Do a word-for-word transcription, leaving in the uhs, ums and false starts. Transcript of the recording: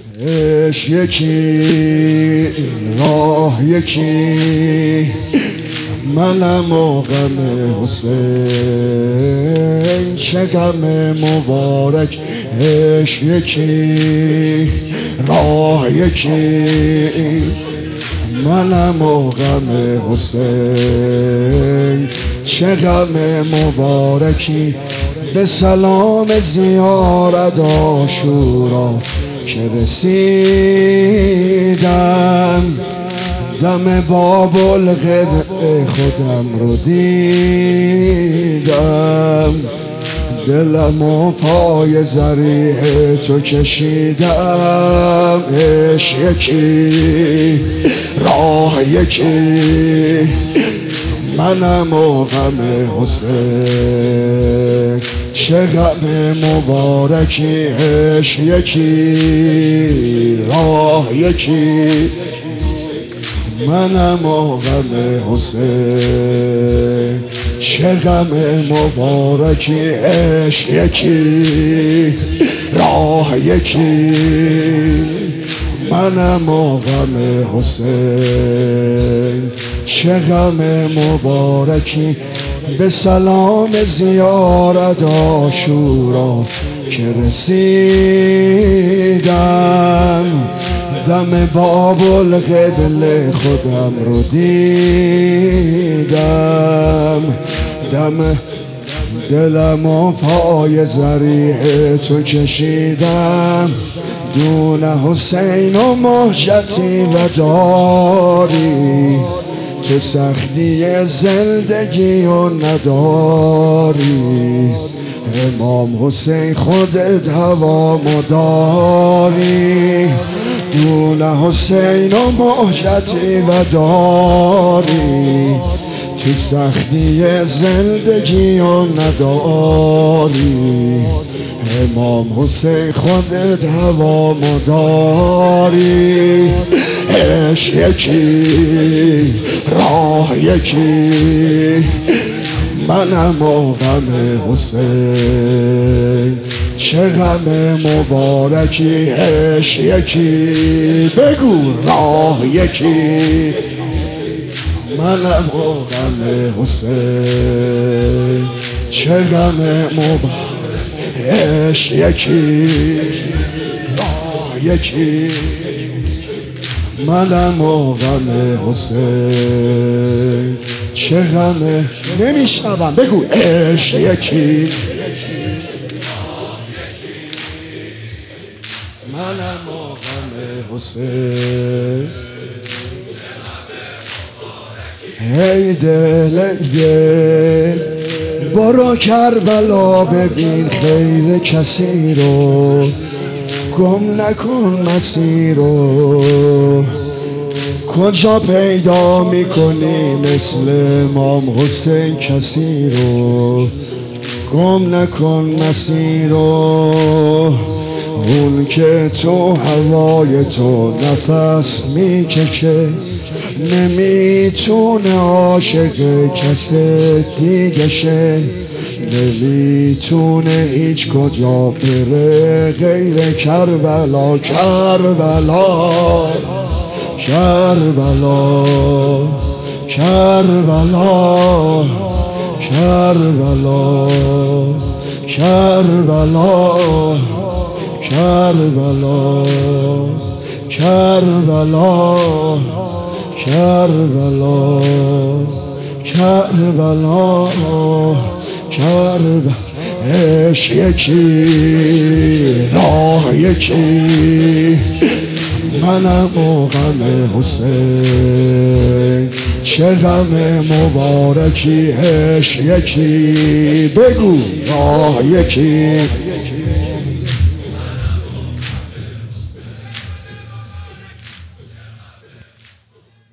عشق یکی، راه یکی، منم و غم حسین. چه غم مبارک. عشق یکی، راه یکی، منم و غم حسین. چه غم مبارکی. به سلام زیارت عاشورا که رسیدم، دم باب القبله خودم رو دیدم. دلم و پای ضریح تو کشیدم. عشق یکی، راه یکی، منم و غم حسین. چه غم مبارکی. عشق یکی، راه یکی، منم و غم حسین. چه غم مبارکی. عشق یکی، راه یکی، منم و غم حسین. چه غم مبارکی. به سلام زیارت عاشورا که رسیدم، دم باب القبله خودم رو دیدم. دم دلم و پای ضریح تو کشیدم. دون حسین و مهجتی و داری، تو سختی زندگی و نداری. امام حسین خودت هوا مداری. دون حسین و مهجتی و داری، تو سختی زندگی و نداری. امام حسین خودت هوا مداری. عشق یکی، راه یکی، منم و غم حسین. چه غم مبارکی. عشق یکی، بگو راه یکی، منم و غم حسین. چه غم مبارک. عشق یکی، راه یکی، منم و غم حسین. چه غم. نمیشنوم، بگو. عشق یکی، منم و غم حسین. ای دل ای دل، برو کربلا ببین خیر کسی رو، گم نکن مسیر رو. کجا پیدا میکنی مثل امام حسین کسی رو، گم نکن مسیر رو. اون که تو هوای تو نفس میکشه، نمیتونه عاشق کس دیگه شه. نمیتونه هیچ کجا بره غیر کربلا. کربلا، کربلا، کربلا، کربلا، کربلا، کربلا، کربلا، کربلا، کربلا، کربلا. عشق یکی، راه یکی، منم و غم حسین. چه غم مبارکی. عشق یکی، بگو راه یکی،